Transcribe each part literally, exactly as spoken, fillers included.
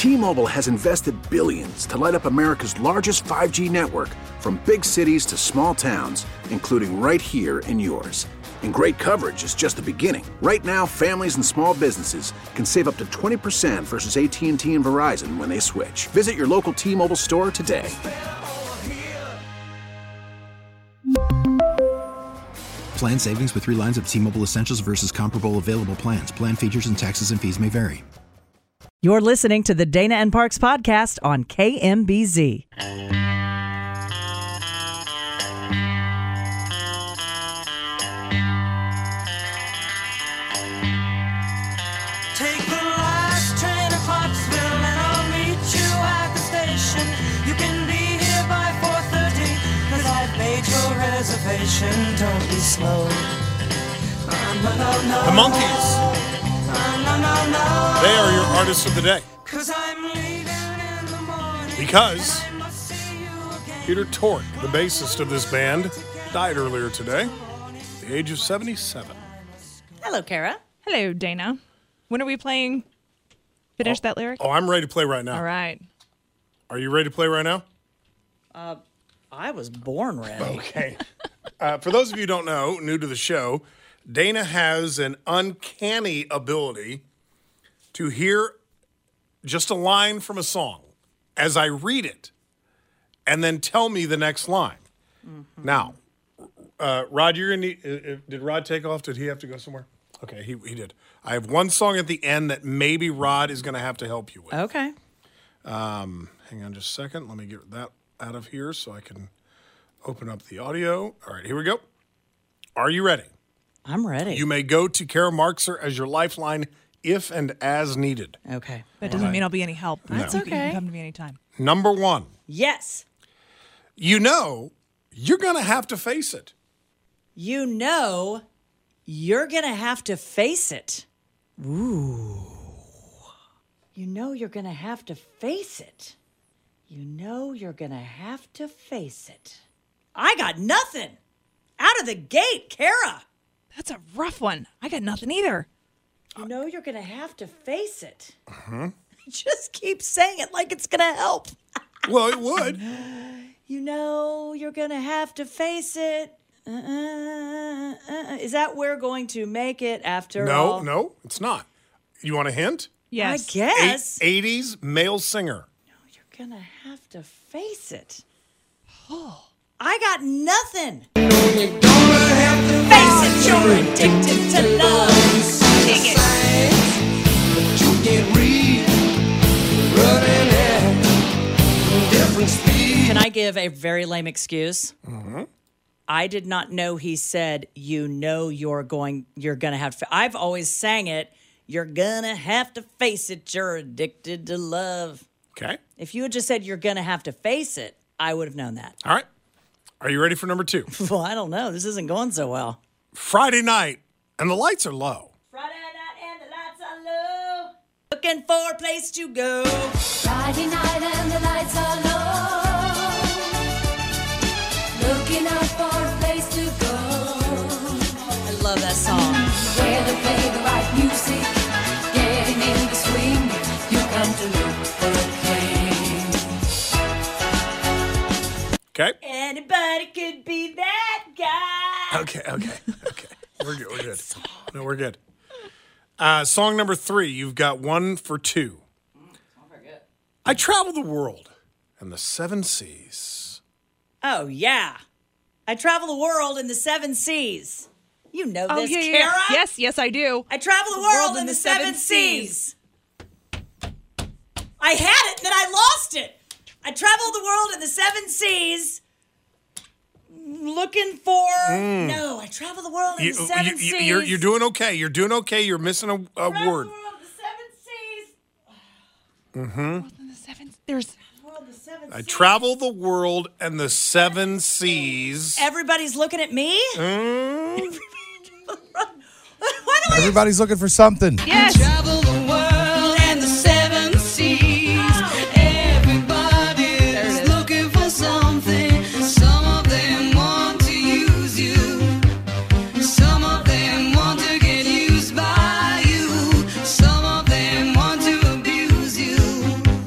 T-Mobile has invested billions to light up America's largest five G network, from big cities to small towns, including right here in yours. And great coverage is just the beginning. Right now, families and small businesses can save up to twenty percent versus A T and T and Verizon when they switch. Visit your local T-Mobile store today. Plan savings with three lines of T-Mobile Essentials versus comparable available plans. Plan features and taxes and fees may vary. You're listening to the Dana and Parks podcast on K M B Z. Don't be slow. The Monkees. They are your artists of the day. Because Peter Tork, the bassist of this band, died earlier today at the age of seventy-seven. Hello, Kara. Hello, Dana. When are we playing? Finish oh, that lyric? Oh, I'm ready to play right now. All right. Are you ready to play right now? Uh, I was born ready. Okay. Uh, for those of you who don't know, new to the show, Dana has an uncanny ability to hear just a line from a song as I read it and then tell me the next line. Mm-hmm. Now, uh, Rod, you're going to need, uh, did Rod take off? Did he have to go somewhere? Okay, he, he did. I have one song at the end that maybe Rod is going to have to help you with. Okay. Um, hang on just a second. Let me get that out of here so I can open up the audio. All right, here we go. Are you ready? I'm ready. You may go to Kara Markser as your lifeline if and as needed. Okay. That doesn't right. mean I'll be any help. That's You okay. can come to me anytime. Number one. Yes. You know you're going to have to face it. You know you're going to have to face it. Ooh. You know you're going to have to face it. You know you're going to have to face it. I got nothing. Out of the gate, Kara. That's a rough one. I got nothing either. You know you're going to have to face it. Uh-huh. Just keep saying it like it's going to help. Well, it would. You know you're going to have to face it. Uh-uh, uh-uh. Is that we're going to make it after no, all? No, no, it's not. You want a hint? Yes. I guess. Eight, eighties male singer. No, you're going to have to face it. Oh. I got nothing. You know you're gonna have to face it. You're addicted to love. Sing it. But you can't read. Running at different speed. Can I give a very lame excuse? Mm-hmm. I did not know he said, you know you're going, you're going to have to. I've always sang it. You're going to have to face it. You're addicted to love. Okay. If you had just said you're going to have to face it, I would have known that. All right. Are you ready for number two? Well, I don't know. This isn't going so well. Friday night, and the lights are low. Friday night and the lights are low. Looking for a place to go. Friday night and the lights are low. Looking out for a place to go. I love that song. Where they play the right music. Getting in the swing. You come to look for a king. Okay. Anybody could be that guy. Okay, okay, okay. We're good, we're good. No, we're good. Uh, song number three, you've got one for two. I travel the world and the seven seas. Oh, yeah. I travel the world in the seven seas. You know Oh, this, yeah, yeah, Kara? yeah. Yes, yes, I do. I travel the world, in the, seven, seas. I had it, and then I lost it. I traveled the world in the seven seas. Looking for mm. no, I travel the world in you, the seven you, seas. You're, you're doing okay. You're doing okay. You're missing a, a word. The world in the seven seas. Mm-hmm. In the seven, there's. World, the seven I seas. travel the world and the seven seas. Everybody's looking at me. Mm. Why do Everybody's looking for something. Yes. Travel the world and the seven seas. Everybody's looking for something. Some of them want to use you. Some of them want to get used by you. Some of them want to abuse you.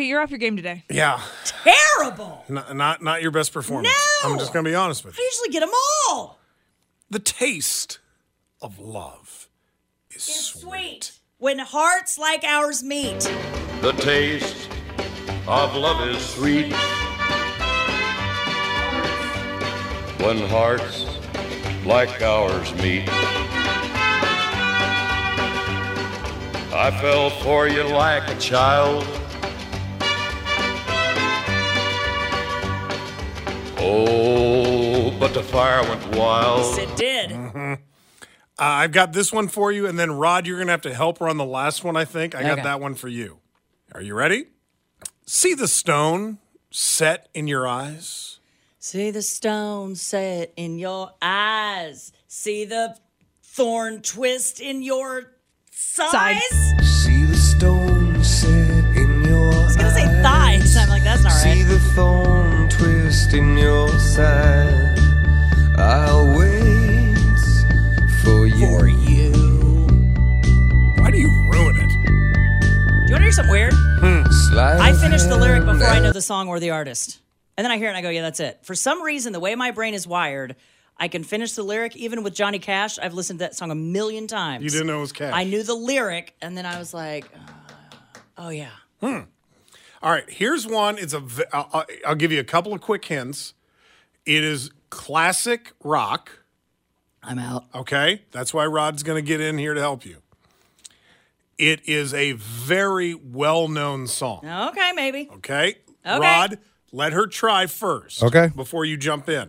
Okay, you're off your game today. Yeah. Terrible. Not, not, not your best performance. No. I'm just going to be honest with I you. usually get them all. The taste of love is It's sweet. sweet. When hearts like ours meet. The taste of love is sweet. When hearts like ours meet. I fell for you like a child. Oh, but the fire went wild. Yes, it did. Uh, I've got this one for you, and then Rod, you're going to have to help her on the last one, I think. I got Okay. that one for you. Are you ready? See the stone set in your eyes? See the stone set in your eyes. See the thorn twist in your Side. size. See the stone set in your I was gonna say thighs. I'm like, that's not See right. the thorn twist in your side. I'll wait for you. For you. Why do you ruin it? Do you want to hear something weird? Sleight I of finish the lyric hand before I know and the song or the artist. And then I hear it and I go, yeah, that's it. For some reason, the way my brain is wired, I can finish the lyric. Even with Johnny Cash, I've listened to that song a million times. You didn't know it was Cash. I knew the lyric, and then I was like, uh, oh, yeah. All right, here's one. It's a. v- I'll, I'll- I'll give you a couple of quick hints. It is classic rock. I'm out. Okay, that's why Rod's going to get in here to help you. It is a very well-known song. Okay, maybe. Okay, Okay. Rod, let her try first. Okay. Before you jump in.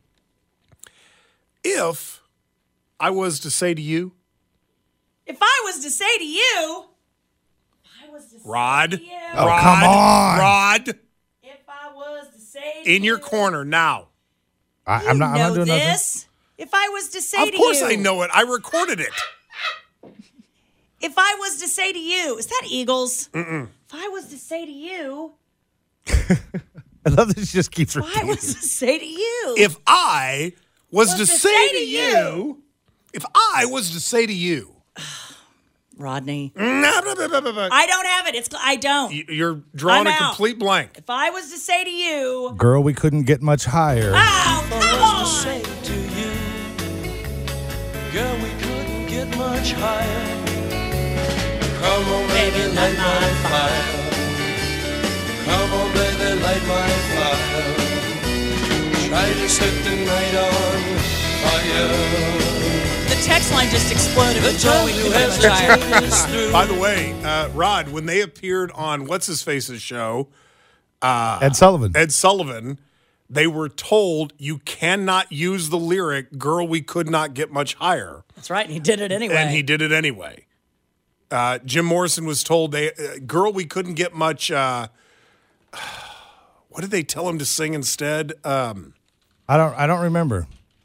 If I was to say to you, If I was to say to you, if I was to Rod, say to you, Oh, Rod, come on. Rod, if I was to say to in your you, corner now. I, you I'm not. I'm know not doing nothing. this. If I was to say Of to course you, I know it. I recorded it. If I was to say to you, is that Eagles? Mm-mm. If I was to say to you, I love that she just keeps if I repeating. was to say to you, If I was Was to, to say, say to to you, you. if I was to say to you, Rodney, nah, blah, blah, blah, blah, blah, I don't have it. It's I don't. y- you're drawing I'm a out. complete blank. If I was to say to you, Girl, we couldn't get much higher. oh, come on. to you. Girl, we couldn't get much higher. Come on, baby, light my fire. Come on, baby, light my fire. Try to set the night on fire. The text line just exploded with Joel. We could have much higher. taken us through. By the way, uh, Rod, when they appeared on What's His Face's show, Ed Sullivan. Ed Sullivan, they were told you cannot use the lyric "Girl, we could not get much higher," That's right. And he did it anyway. and he did it anyway. Uh, Jim Morrison was told, they, uh, "Girl, we couldn't get much." Uh, what did they tell him to sing instead? Um, I don't. I don't remember.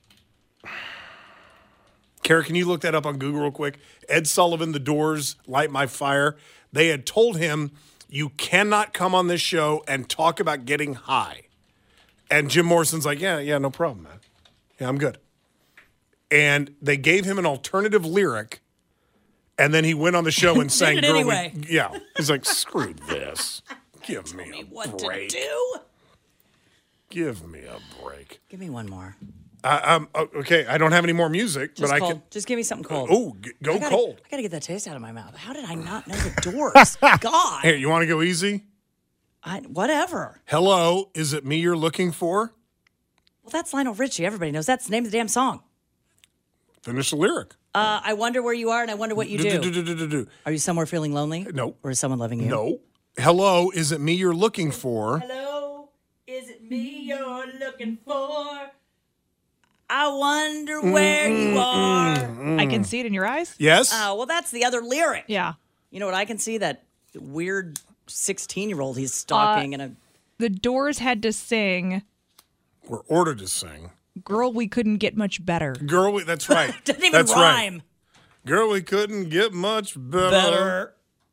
Kara, can you look that up on Google real quick? Ed Sullivan, The Doors, Light My Fire. They had told him, you cannot come on this show and talk about getting high. And Jim Morrison's like, yeah, yeah, no problem, man. Yeah, I'm good. And they gave him an alternative lyric, and then he went on the show and sang it Girl, We- anyway. Yeah. He's like, screw this. Give me a what break. to do? Give me a break. Give me one more. Uh, um, o- okay, I don't have any more music, Just but I cold. can. Just give me something cold. Oh, g- go I gotta, cold. I gotta get that taste out of my mouth. How did I not know the Doors? God. Here, you want to go easy? I, whatever. Hello, is it me you're looking for? Well, that's Lionel Richie. Everybody knows that's the name of the damn song. Finish the lyric. Uh, I wonder where you are, and I wonder what you do. Do-do-do-do-do-do. Are you somewhere feeling lonely? No. Or is someone loving you? No. Hello, is it me you're looking for? Hello, is it me you're looking for? I wonder where you are. I can see it in your eyes. Yes? Oh, well, that's the other lyric. Yeah. You know what I can see? That weird sixteen-year-old he's stalking Uh, in a... The Doors had to sing We're ordered to sing. Girl, We Couldn't Get Much Better. Girl, we, that's right. Doesn't even that's rhyme. Right. Girl, we couldn't get much better. Better.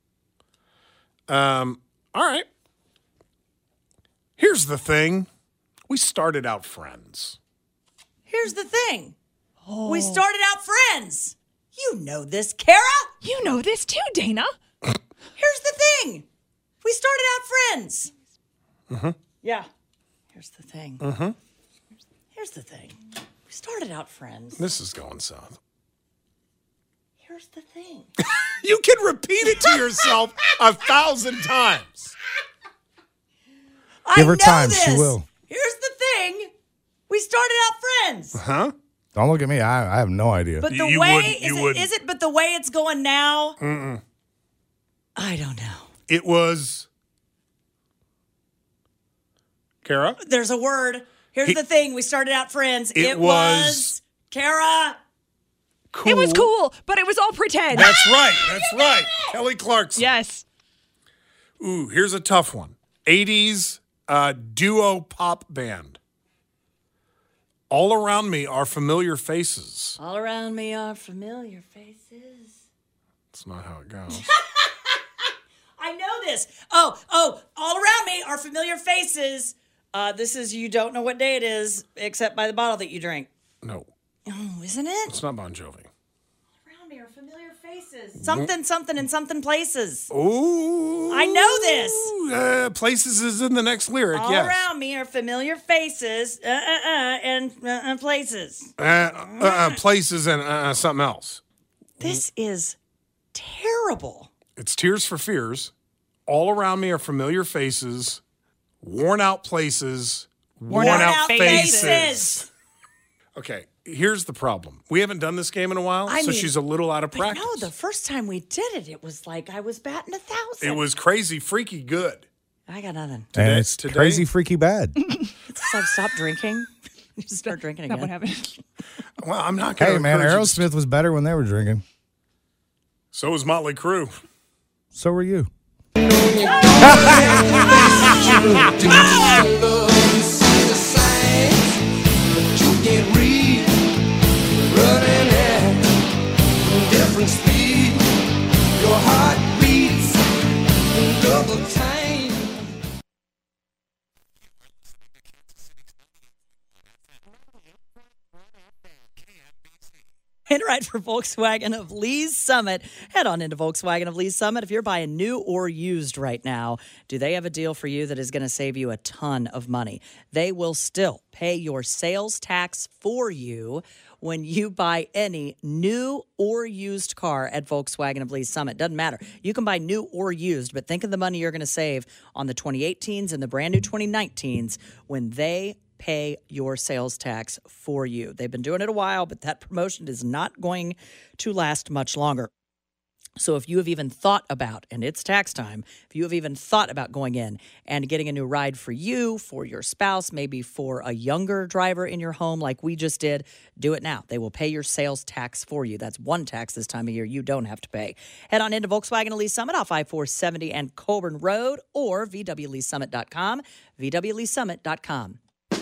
Um, all right. Here's the thing. We started out friends. Here's the thing. We started out friends. You know this, Kara. You know this too, Dana. Here's the thing. We started out friends. Mm-hmm. Yeah. Here's the thing. Mm-hmm. Here's the thing. We started out friends. This is going south. Here's the thing. You can repeat it to yourself a thousand times. I Give her know time. this. She will. Here's the thing. We started out friends. Huh? Don't look at me. I, I have no idea. But the You way wouldn't- is you it, wouldn't. is it? But the way it's going now, Mm-mm. I don't know. It was. Kara? There's a word. Here's He- the thing. We started out friends. It It, was- was Kara. Cool. It was cool, but it was all pretend. That's right. That's right. Kelly Clarkson. Yes. Ooh, here's a tough one. eighties uh, duo pop band. All around me are familiar faces. All around me are familiar faces. That's not how it goes. I know this. Oh, oh, all around me are familiar faces. Uh, this is you don't know what day it is, except by the bottle that you drink. No, Oh, isn't it? it's not Bon Jovi. Around me are familiar faces. Something, something, in something places. Ooh. I know this. Uh, places is in the next lyric, All yes. around me are familiar faces, uh, uh, uh, and uh, uh, places. Uh, uh, uh, places and uh, uh, something else. This is terrible. It's Tears for Fears. All around me are familiar faces, worn out places, worn, Worn out, out faces. faces. Okay, here's the problem. We haven't done this game in a while, I so mean, she's a little out of But practice. no, the first time we did it, it was like I was batting a thousand. It was crazy, freaky good. I got nothing. and Today- it's today- crazy, freaky bad. It's just I've stopped drinking. Just start drinking Not again. what happened. Well, I'm not going to Hey, man, encourage you to- Aerosmith was better when they were drinking. So was Motley Crue. So were you. Different speed, your heart beats double time. And right for Volkswagen of Lee's Summit. Head on into Volkswagen of Lee's Summit. If you're buying new or used right now, do they have a deal for you that is going to save you a ton of money? They will still pay your sales tax for you when you buy any new or used car at Volkswagen of Lee's Summit. Doesn't matter. You can buy new or used, but think of the money you're going to save on the twenty eighteens and the brand new twenty nineteens when they pay your sales tax for you. They've been doing it a while, but that promotion is not going to last much longer. So if you have even thought about, and it's tax time, if you have even thought about going in and getting a new ride for you, for your spouse, maybe for a younger driver in your home like we just did, do it now. They will pay your sales tax for you. That's one tax this time of year you don't have to pay. Head on into Volkswagen of Lee Summit off I four seventy and Colburn Road or V W Lee Summit dot com, V W Lee Summit dot com.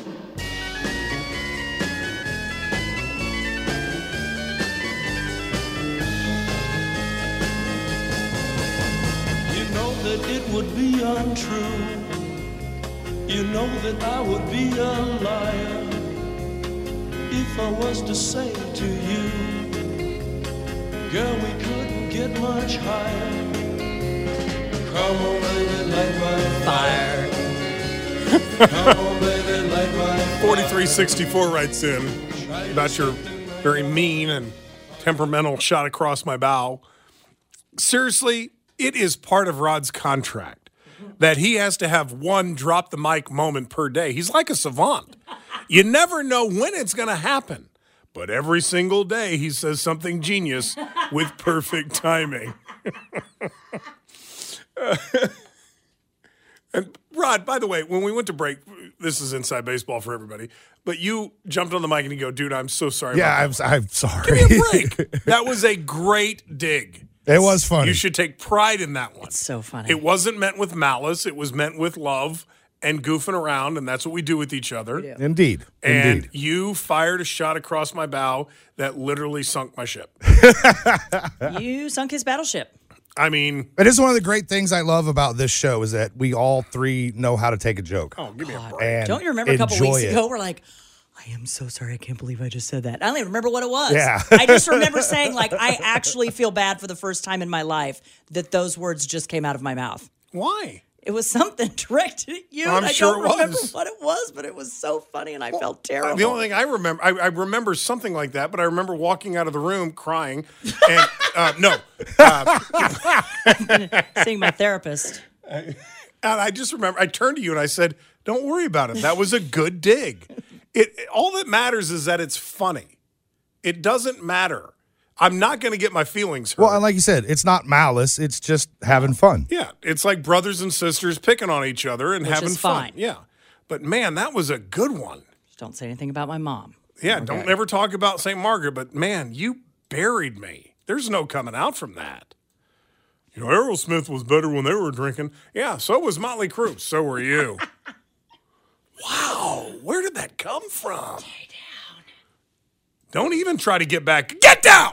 You know that it would be untrue. You know that I would be a liar if I was to say to you, girl, we couldn't get much higher. Come on, baby, light my fire. Come on, baby, light my fire. forty-three sixty-four writes in about your very mean and temperamental shot across my bow. Seriously, it is part of Rod's contract that he has to have one drop the mic moment per day. He's like a savant. You never know when it's going to happen. But every single day he says something genius with perfect timing. And Rod, by the way, when we went to break, this is inside baseball for everybody, but you jumped on the mic and you go, dude, I'm so sorry Yeah, about I'm, I'm sorry. that. Give me a break. That was a great dig. It was funny. You should take pride in that one. It's so funny. It wasn't meant with malice. It was meant with love and goofing around, and that's what we do with each other. Indeed. And Indeed. you fired a shot across my bow that literally sunk my ship. You sunk his battleship. I mean, It is one of the great things I love about this show is that we all three know how to take a joke. oh, give me a break. And Don't you remember a couple enjoy weeks it. ago? We're like, I am so sorry. I can't believe I just said that. I don't even remember what it was. Yeah. I just remember saying, like, I actually feel bad for the first time in my life that those words just came out of my mouth. Why? It was something directed at you. I'm and I sure don't it remember was. what it was, but it was so funny, and I felt terrible. Uh, the only thing I remember, I, I remember something like that, but I remember walking out of the room crying. And uh, no, uh, seeing my therapist. And I just remember, I turned to you and I said, "Don't worry about it. That was a good dig. It all that matters is that it's funny. It doesn't matter. I'm not going to get my feelings hurt." Well, and like you said, it's not malice. It's just having fun. Yeah, it's like brothers and sisters picking on each other and Which having is fun. fine. Yeah, but man, that was a good one. Just don't say anything about my mom. Yeah, Okay. don't ever talk about Saint Margaret. But man, you buried me. There's no coming out from that. You know, Aerosmith was better when they were drinking. Yeah, so was Motley Crue. So were you. Wow, where did that come from? Stay down. Don't even try to get back. Get down!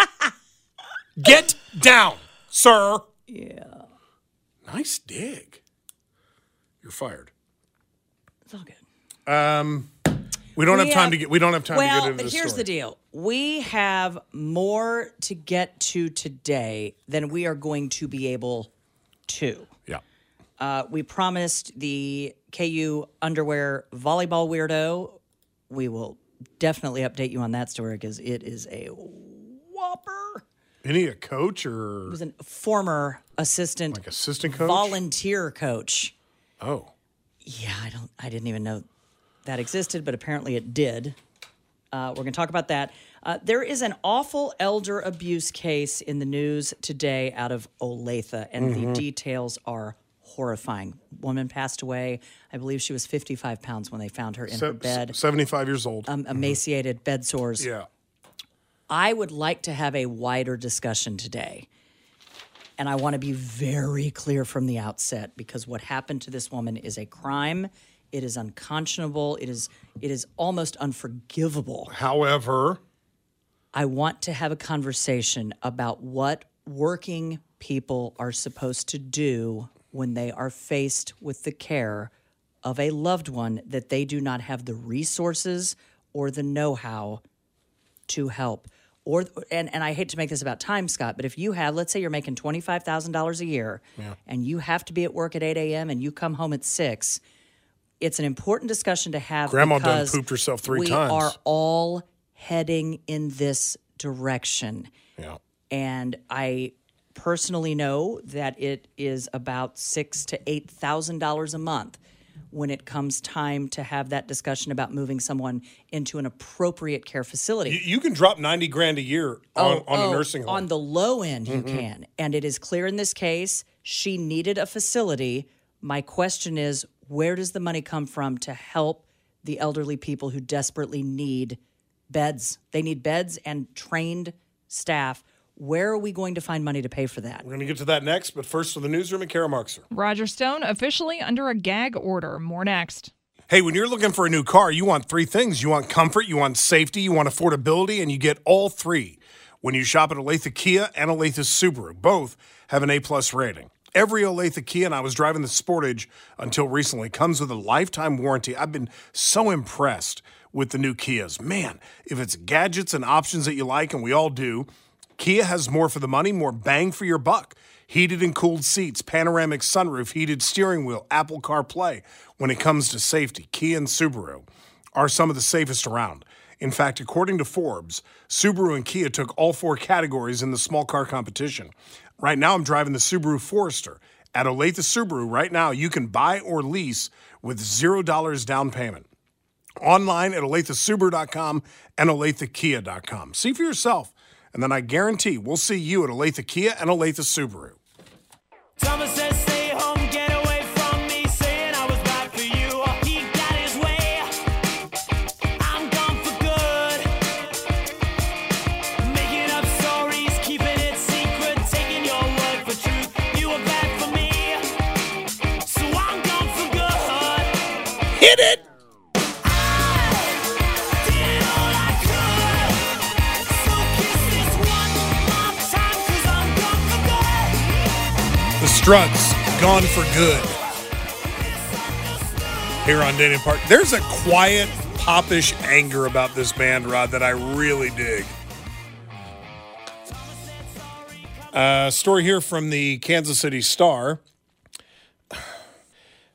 Get down, sir. Yeah. Nice dig. You're fired. It's all good. Um, we don't We have time have- to get. We don't have time well, to get into but this here's story. the deal. We have more to get to today than we are going to be able to. Yeah. Uh, we promised the K U underwear volleyball weirdo. We will definitely update you on that story because it is a whopper. Isn't he a coach or He was a former assistant, like assistant coach? volunteer coach. Oh, Yeah, I don't. I didn't even know that existed, but apparently it did. Uh, we're going to talk about that. Uh, there is an awful elder abuse case in the news today out of Olathe, and Mhm. the details are horrifying. Woman passed away. I believe she was fifty-five pounds when they found her in Se- her bed. seventy-five years old. Um, emaciated, bed sores. Yeah. I would like to have a wider discussion today. And I want to be very clear from the outset because what happened to this woman is a crime. It is unconscionable. It is it is almost unforgivable. However, I want to have a conversation about what working people are supposed to do when they are faced with the care of a loved one that they do not have the resources or the know-how to help. Or and, and I hate to make this about time, Scott, but if you have, let's say you're making twenty-five thousand dollars a year Yeah. and you have to be at work at eight a.m. and you come home at six, it's an important discussion to have. Grandma done because pooped herself three we times. are all heading in this direction. Yeah. And I personally know that it is about six to eight thousand dollars a month when it comes time to have that discussion about moving someone into an appropriate care facility. You, you can drop ninety grand a year on, on oh, a nursing home. On the low end, you Mhm. can. And it is clear in this case, she needed a facility. My question is, where does the money come from to help the elderly people who desperately need beds? They need beds and trained staff. Where are we going to find money to pay for that? We're going to get to that next, but first to the newsroom and Kara Markser. Roger Stone officially under a gag order. More next. Hey, when you're looking for a new car, you want three things. You want comfort, you want safety, you want affordability, and you get all three when you shop at Olathe Kia and Olathe Subaru. Both have an A-plus rating. Every Olathe Kia, and I was driving the Sportage until recently, comes with a lifetime warranty. I've been so impressed with the new Kias. Man, if it's gadgets and options that you like, and we all do, Kia has more for the money, more bang for your buck. Heated and cooled seats, panoramic sunroof, heated steering wheel, Apple CarPlay. When it comes to safety, Kia and Subaru are some of the safest around. In fact, according to Forbes, Subaru and Kia took all four categories in the small car competition. Right now, I'm driving the Subaru Forester. At Olathe Subaru, right now, you can buy or lease with zero dollars down payment. Online at olathe subaru dot com and olathe kia dot com. See for yourself. And then I guarantee we'll see you at Olathe Kia and Olathe Subaru. Thomas says stay home, get away from me, saying I was bad for you. He got his way. I'm gone for good. Making up stories, keeping it secret, taking your word for truth. You were bad for me, so I'm gone for good. Hit it! The Struts, Gone for Good. Here on Dana Park. There's a quiet, popish anger about this band, Rod, that I really dig. A story here from the Kansas City Star.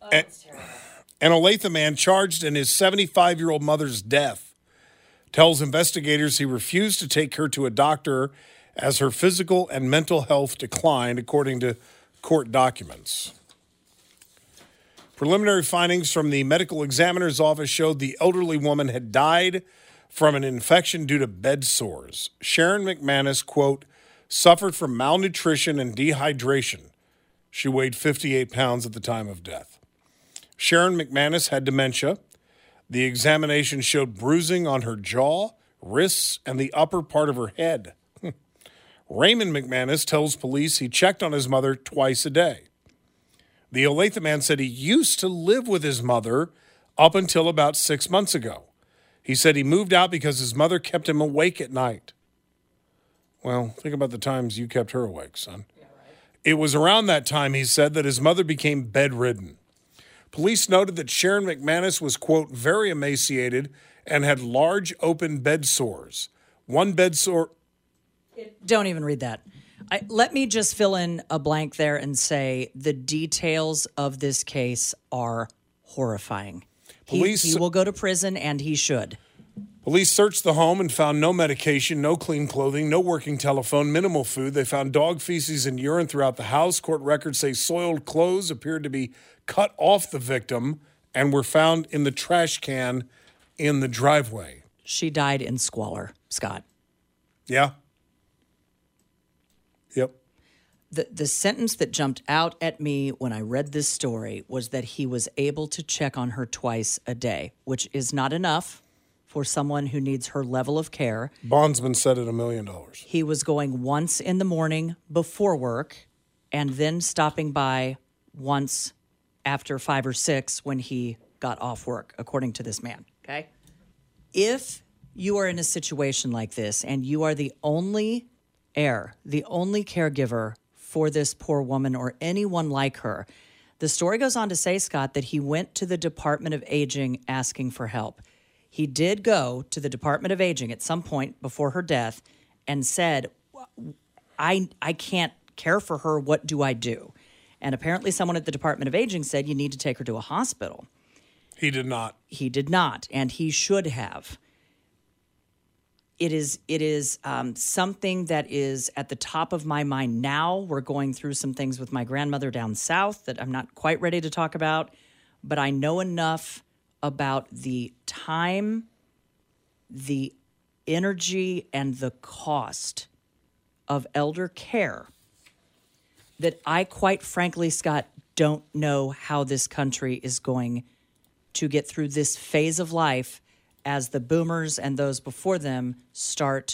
and, and Olathe man charged in his seventy-five-year-old mother's death tells investigators he refused to take her to a doctor as her physical and mental health declined, according to court documents. Preliminary findings from the medical examiner's office showed the elderly woman had died from an infection due to bed sores. Sharon McManus, quote, suffered from malnutrition and dehydration. She weighed fifty-eight pounds at the time of death. Sharon McManus had dementia. The examination showed bruising on her jaw, wrists, and the upper part of her head. Raymond McManus tells police he checked on his mother twice a day. The Olathe man said he used to live with his mother up until about six months ago. He said he moved out because his mother kept him awake at night. Well, think about the times you kept her awake, son. Yeah, right. It was around that time, he said, that his mother became bedridden. Police noted that Sharon McManus was, quote, very emaciated and had large open bed sores. One bed sore... Don't even read that. I, let me just fill in a blank there and say the details of this case are horrifying. Police, he, he will go to prison, and he should. Police searched the home and found no medication, no clean clothing, no working telephone, minimal food. They found dog feces and urine throughout the house. Court records say soiled clothes appeared to be cut off the victim and were found in the trash can in the driveway. She died in squalor, Scott. Yeah. Yep. The the sentence that jumped out at me when I read this story was that he was able to check on her twice a day, which is not enough for someone who needs her level of care. Bondsman said it a million dollars. He was going once in the morning before work and then stopping by once after five or six when he got off work, according to this man, okay? If you are in a situation like this and you are the only heir, the only caregiver for this poor woman or anyone like her, the story goes on to say, Scott, that he went to the Department of Aging asking for help. He did go to the Department of Aging at some point before her death and said, I, I can't care for her. What do I do? And apparently someone at the Department of Aging said, you need to take her to a hospital. He did not. He did not, and he should have. It is it is um, something that is at the top of my mind now. We're going through some things with my grandmother down south that I'm not quite ready to talk about, but I know enough about the time, the energy, and the cost of elder care that I quite frankly, Scott, don't know how this country is going to get through this phase of life as the boomers and those before them start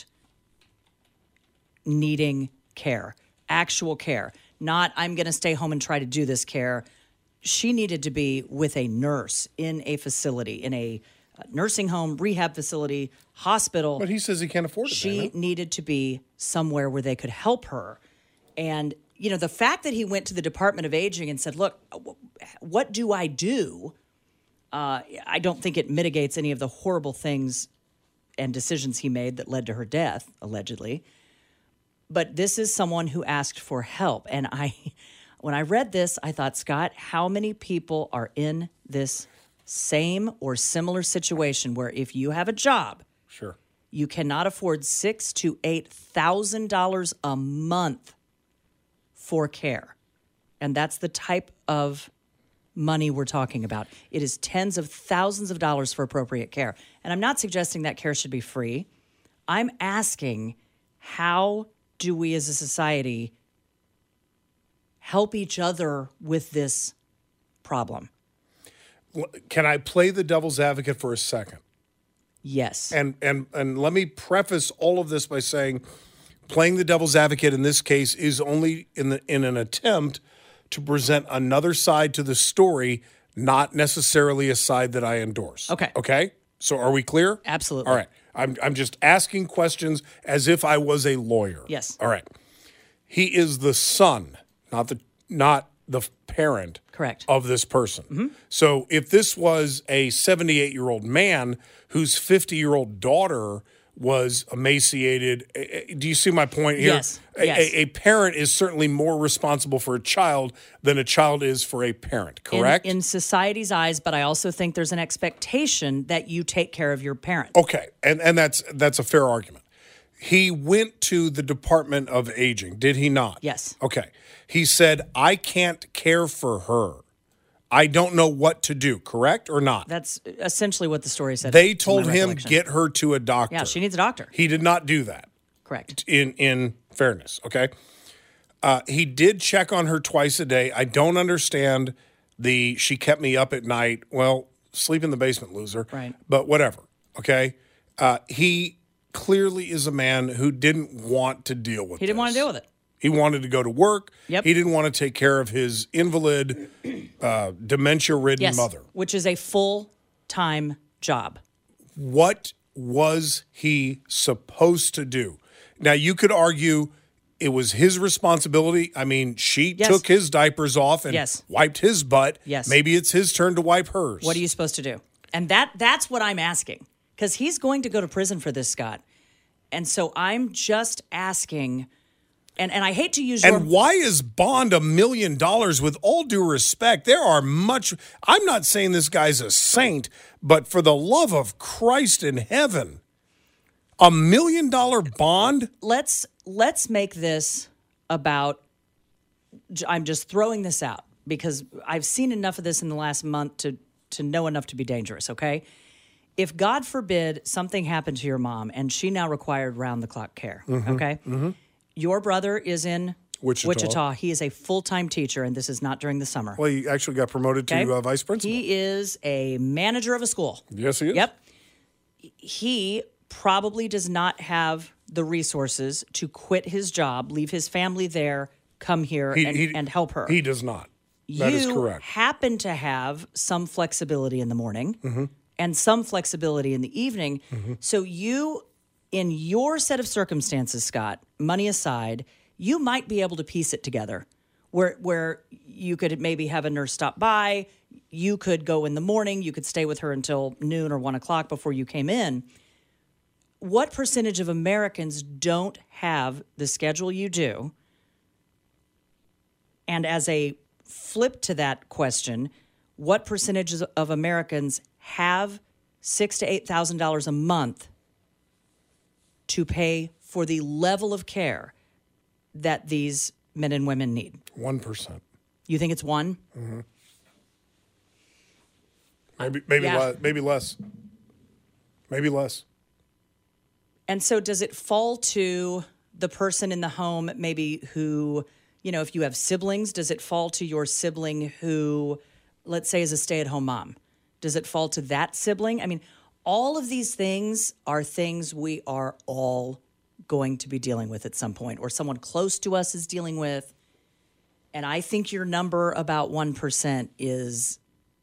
needing care, actual care. Not, I'm going to stay home and try to do this care. She needed to be with a nurse in a facility, in a nursing home, rehab facility, hospital. But he says he can't afford it. She Dana. needed to be somewhere where they could help her. And, you know, the fact that he went to the Department of Aging and said, look, what do I do? Uh, I don't think it mitigates any of the horrible things and decisions he made that led to her death, allegedly. But this is someone who asked for help. And I, when I read this, I thought, Scott, how many people are in this same or similar situation where if you have a job, sure, you cannot afford six to eight thousand dollars a month for care, and that's the type of money we're talking about. It is tens of thousands of dollars for appropriate care. And I'm not suggesting that care should be free. I'm asking, how do we as a society help each other with this problem? Can I play the devil's advocate for a second? Yes. And and and let me preface all of this by saying playing the devil's advocate in this case is only in the in an attempt to present another side to the story, not necessarily a side that I endorse. Okay. Okay? So are we clear? Absolutely. All right. I'm I'm just asking questions as if I was a lawyer. Yes. All right. He is the son, not the not the parent. Correct. Of this person. Mm-hmm. So if this was a seventy-eight-year-old man whose fifty-year-old daughter was emaciated. A- a- Do you see my point here? Yes, A, yes. a, a parent is certainly more responsible for a child than a child is for a parent, correct? In, in society's eyes, but I also think there's an expectation that you take care of your parent. Okay, and, and that's that's a fair argument. He went to the Department of Aging, did he not? Yes. Okay. He said, I can't care for her. I don't know what to do, correct or not? That's essentially what the story said. They in told my him, recollection. get her to a doctor. Yeah, she needs a doctor. He did not do that. Correct. In in fairness, okay? Uh, he did check on her twice a day. I don't understand the she kept me up at night. Well, sleep in the basement, loser. Right. But whatever, okay? Uh, he clearly is a man who didn't want to deal with He didn't want to this. deal with it. He wanted to go to work. Yep. He didn't want to take care of his invalid, uh, dementia-ridden Yes, mother. which is a full-time job. What was he supposed to do? Now, you could argue it was his responsibility. I mean, she Yes. took his diapers off and Yes. wiped his butt. Yes. Maybe it's his turn to wipe hers. What are you supposed to do? And that that's what I'm asking. Because he's going to go to prison for this, Scott. And so I'm just asking, and, and I hate to use your... And why is bond a million dollars? With all due respect, there are much... I'm not saying this guy's a saint, but for the love of Christ in heaven, a million dollar bond? let's let's make this about... I'm just throwing this out because I've seen enough of this in the last month to, to know enough to be dangerous, okay? If, God forbid, something happened to your mom and she now required round-the-clock care, okay? Your brother is in Wichita. Wichita. He is a full-time teacher, and this is not during the summer. Well, he actually got promoted Okay? to uh, vice principal. He is a manager of a school. yes, he is. Yep. He probably does not have the resources to quit his job, leave his family there, come here He- and, he- and help her. He does not. That is you correct. happen to have some flexibility in the morning Mm-hmm. and some flexibility in the evening. So you, in your set of circumstances, Scott, money aside, you might be able to piece it together where where you could maybe have a nurse stop by. You could go in the morning. You could stay with her until noon or one o'clock before you came in. What percentage of Americans don't have the schedule you do? And as a flip to that question, what percentage of Americans have six to eight thousand dollars a month to pay for the level of care that these men and women need? One percent. You think it's one? Maybe maybe Yeah. less. Maybe less. Maybe less. And so does it fall to the person in the home maybe who, you know, if you have siblings, does it fall to your sibling who, let's say, is a stay-at-home mom? Does it fall to that sibling? I mean, all of these things are things we are all going to be dealing with at some point, or someone close to us is dealing with. And I think your number about one percent is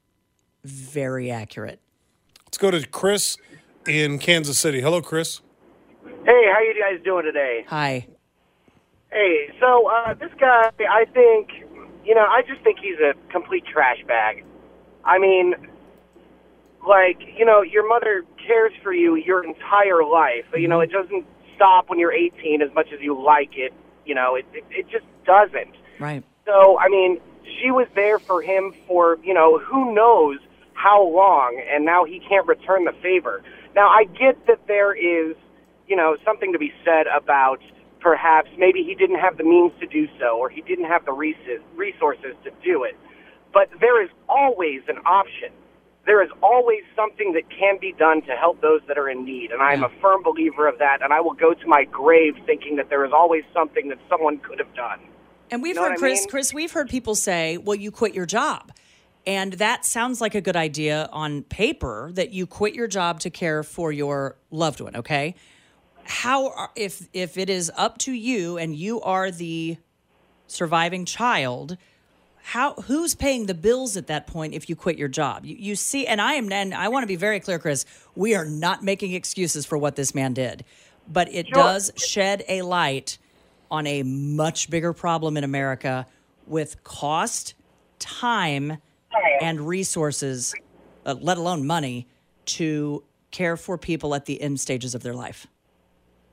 very accurate. Let's go to Chris in Kansas City. Hello, Chris. Hey, how you guys doing today? Hi. Hey, so uh, this guy, I think, you know, I just think he's a complete trash bag. I mean, like, you know, your mother cares for you your entire life. You know, it doesn't stop when you're eighteen as much as you like it. You know, it, it, it just doesn't. Right. So, I mean, she was there for him for, you know, who knows how long, and now he can't return the favor. Now, I get that there is, you know, something to be said about perhaps maybe he didn't have the means to do so, or he didn't have the resources to do it. But there is always an option. There is always something that can be done to help those that are in need, and I am a firm believer of that, and I will go to my grave thinking that there is always something that someone could have done. And we've You know heard, what I Chris, mean? Chris, we've heard people say, well, you quit your job. And that sounds like a good idea on paper, that you quit your job to care for your loved one, okay? How, are- if if it is up to you and you are the surviving child, how who's paying the bills at that point if you quit your job? You, you see, and I am, and I want to be very clear, Chris, we are not making excuses for what this man did, but it Sure. does shed a light on a much bigger problem in America with cost, time, and resources, uh, let alone money, to care for people at the end stages of their life.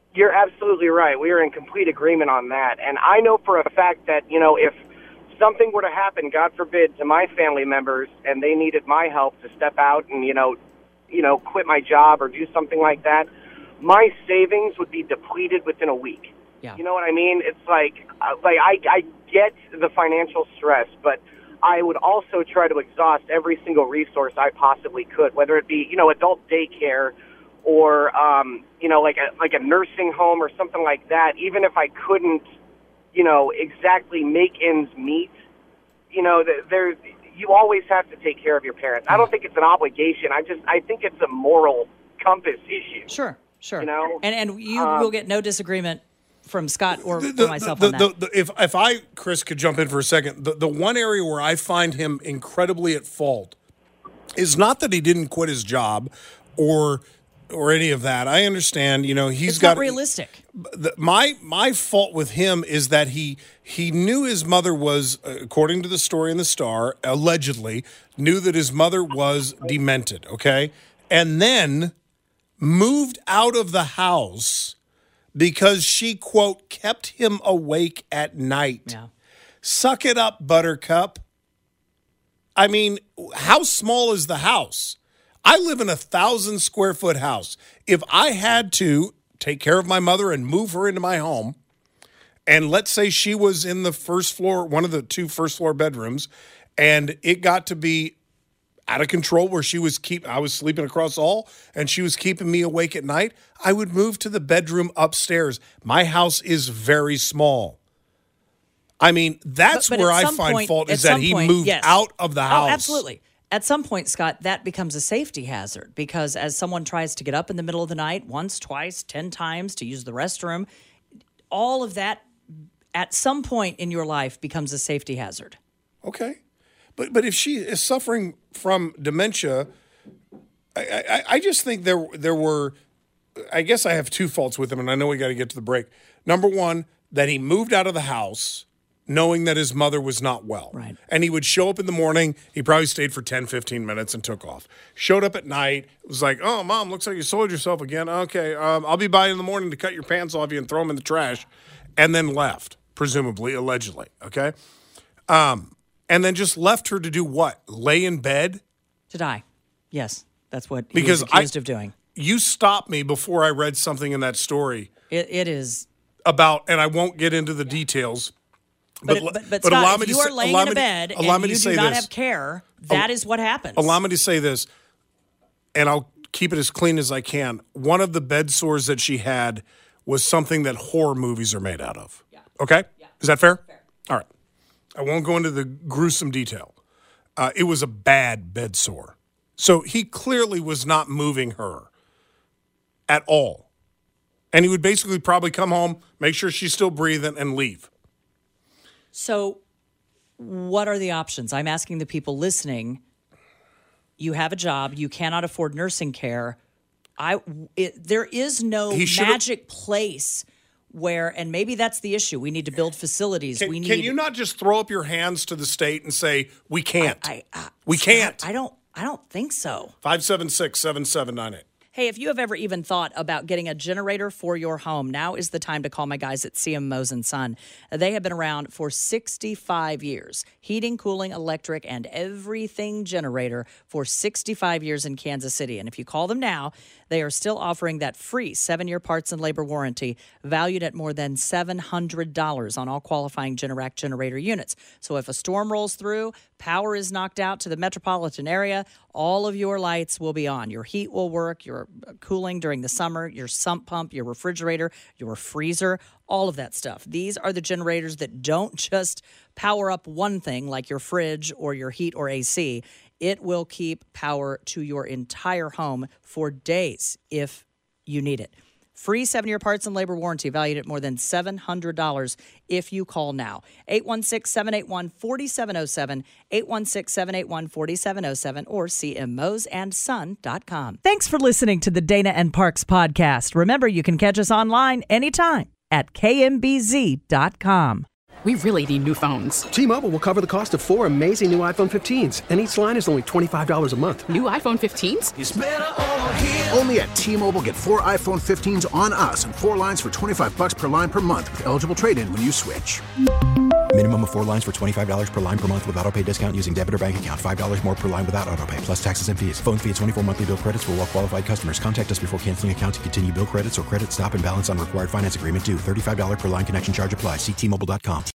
You're absolutely right. We are in complete agreement on that. And I know for a fact that, you know, if something were to happen, God forbid, to my family members and they needed my help to step out and, you know, you know, quit my job or do something like that, my savings would be depleted within a week. Yeah. You know what I mean? It's like, uh, like I, I get the financial stress, but I would also try to exhaust every single resource I possibly could, whether it be, you know, adult daycare or, um, you know, like a, like a nursing home or something like that. Even if I couldn't, you know, exactly make ends meet, you know, there, you always have to take care of your parents. I don't think it's an obligation. I just, I think it's a moral compass issue. Sure, sure. You know? And, and you Um, will get no disagreement from Scott or The- from the- myself the- on that. the- the- if if I, Chris, could jump in for a second, the, the one area where I find him incredibly at fault is not that he didn't quit his job or or any of that. I understand, you know, he's it's got not realistic. the, my my fault with him is that he he knew his mother was, according to the story in the Star, allegedly knew that his mother was demented. Okay, and then moved out of the house because she, quote, kept him awake at night. Yeah. Suck it up, Buttercup. I mean, how small is the house? I live in a thousand square foot house. If I had to take care of my mother and move her into my home, and let's say she was in the first floor, one of the two first floor bedrooms, and it got to be out of control where she was keep I was sleeping across the hall and she was keeping me awake at night, I would move to the bedroom upstairs. My house is very small. I mean, that's But- but where at I some find point- fault at is that some he point, moved yes. out of the house. Oh, absolutely. At some point, Scott, that becomes a safety hazard because as someone tries to get up in the middle of the night, once, twice, ten times to use the restroom, all of that at some point in your life becomes a safety hazard. Okay. But but if she is suffering from dementia, I, I, I just think there there were, I guess I have two faults with him, and I know we got to get to the break. Number one, that he moved out of the house knowing that his mother was not well. Right. And he would show up in the morning. He probably stayed for ten, fifteen minutes and took off. Showed up at night. Was like, oh, Mom, looks like you soiled yourself again. Okay, um, I'll be by in the morning to cut your pants off you and throw them in the trash. And then left, presumably, allegedly. Okay? Um, and then just left her to do what? Lay in bed? To die. Yes, that's what he Because was accused I, of doing. You stopped me before I read something in that story It, it is. about, and I won't get into the details. But, But, but, but, but allow Scott, me if to you are say- laying allow in a me to- bed allow and me you to do say not this. have care, that is what happens. Allow me to say this, and I'll keep it as clean as I can. One of the bed sores that she had was something that horror movies are made out of. Yeah. Okay? Yeah. Is that fair? Fair. All right. I won't go into the gruesome detail. Uh, it was a bad bed sore. So he clearly was not moving her at all. And he would basically probably come home, make sure she's still breathing, and leave. So, what are the options? I'm asking the people listening. You have a job. You cannot afford nursing care. I it, there is no He should've- magic place where, and maybe that's the issue. We need to build facilities. Can, we need. can you not just throw up your hands to the state and say, we can't? I, I, uh, we Scott, can't. I don't. I don't think so. five seven six, seven seven nine eight. Hey, if you have ever even thought about getting a generator for your home, now is the time to call my guys at C M Mose and Son. They have been around for sixty-five years. Heating, cooling, electric, and everything generator for sixty-five years in Kansas City. And if you call them now, they are still offering that free seven-year parts and labor warranty valued at more than seven hundred dollars on all qualifying Generac generator units. So if a storm rolls through, power is knocked out to the metropolitan area, all of your lights will be on. Your heat will work, your cooling during the summer, your sump pump, your refrigerator, your freezer, all of that stuff. These are the generators that don't just power up one thing like your fridge or your heat or A C. It will keep power to your entire home for days if you need it. Free seven-year parts and labor warranty valued at more than seven hundred dollars if you call now. eight one six, seven eight one, four seven zero seven, eight one six, seven eight one, four seven zero seven, or c m mose and son dot com. Thanks for listening to the Dana and Parks podcast. Remember, you can catch us online anytime at k m b z dot com. we really need new phones. T-Mobile will cover the cost of four amazing new iPhone fifteens, and each line is only twenty-five dollars a month. New iPhone fifteens? It's better over here. Only at T-Mobile, get four iPhone fifteens on us and four lines for twenty-five bucks per line per month with eligible trade-in when you switch. Minimum of four lines for twenty-five dollars per line per month with auto pay discount using debit or bank account. five dollars more per line without auto pay, plus taxes and fees. Phone fee at twenty-four monthly bill credits for well-qualified customers. Contact us before canceling account to continue bill credits or credit stop and balance on required finance agreement due. thirty-five dollars per line connection charge applies. See T Mobile dot com.